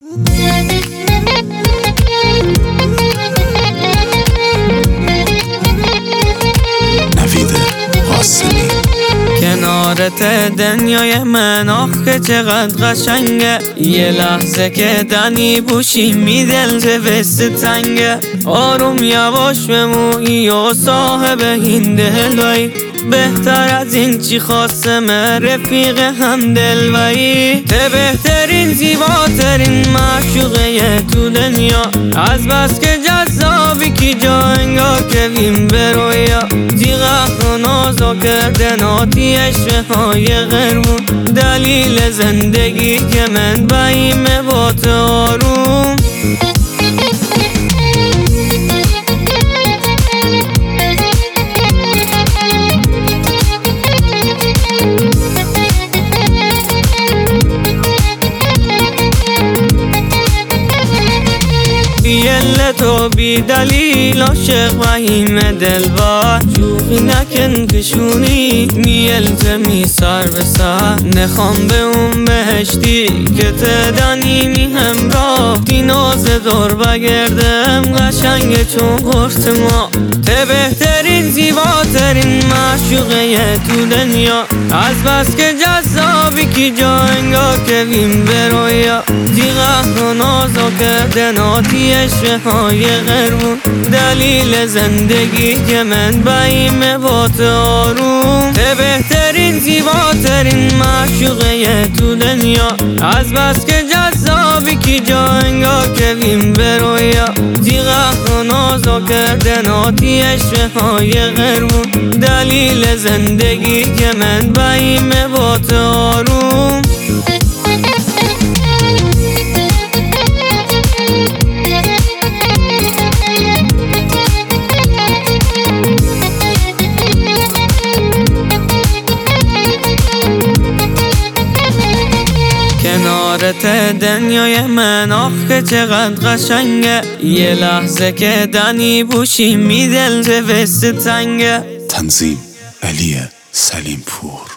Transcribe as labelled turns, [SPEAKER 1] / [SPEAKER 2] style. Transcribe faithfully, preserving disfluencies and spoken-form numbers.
[SPEAKER 1] نوید قاسمی.
[SPEAKER 2] کنارت دنیای من آخ که چقدر قشنگه، یه لحظه که دنی بوشی می دل جوست تنگه. آروم یواش بمویی و صاحب این دلوی، بهتر از این چی خواستم رفیق هم دلوی. ته بهترین زیباترین معشوقه تو دنیا، از بس که جذابی کی جا انگار که ویم برویا. دیغه و نازو کردن آتی عشق های غربون، دلیل زندگی که من باییم با تو آروم. بیل تو بی دلیل عاشق وحیم دلبر، شوخی نکن کشونی میلزمی سر به سر. نخوام به اون بهشتی که تدنی می همراه، دی ناز دور بگردم قشنگ چون قرص ما. ته بهترین زیباترین معشوقه تو دنیا، از بس که جذابی کی جا انگار که ویم برویا. دیغه و نازو کردن آتی عشق های غربون، دلیل زندگی که من باییم با تو آروم. ته بهترین زیباترین معشوقه تو دنیا، از بس که جذابی کی جا انگار که ویم برویا. دیغه و نازو کردن آتی عشق های غربون، دلیل زندگی که من باییم با تو آروم. کنارت دنیای من آخ که چقدر قشنگه، یه لحظه که دنی بوشی می دل جوست تنگه.
[SPEAKER 1] تنظیم علی سلیم پور.